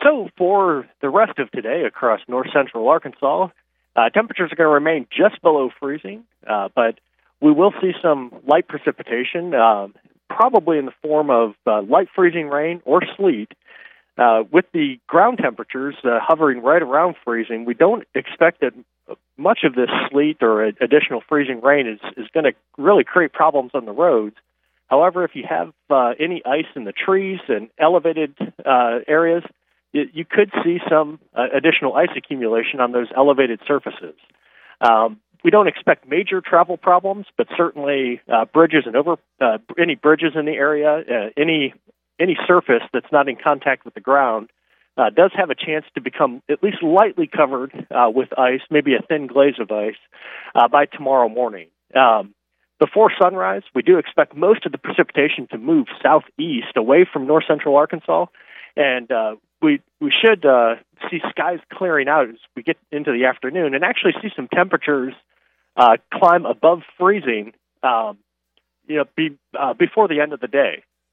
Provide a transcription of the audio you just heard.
So for the rest of today across north central Arkansas, temperatures are going to remain just below freezing, but we will see some light precipitation, probably in the form of light freezing rain or sleet. With the ground temperatures hovering right around freezing, we don't expect that much of this sleet or additional freezing rain is going to really create problems on the roads. However, if you have any ice in the trees and elevated areas, you could see some additional ice accumulation on those elevated surfaces. We don't expect major travel problems, but certainly bridges and any bridges in the area, any surface that's not in contact with the ground does have a chance to become at least lightly covered with ice, maybe a thin glaze of ice, by tomorrow morning. Before sunrise, we do expect most of the precipitation to move southeast away from north central Arkansas, and we should see skies clearing out as we get into the afternoon and actually see some temperatures climb above freezing before the end of the day.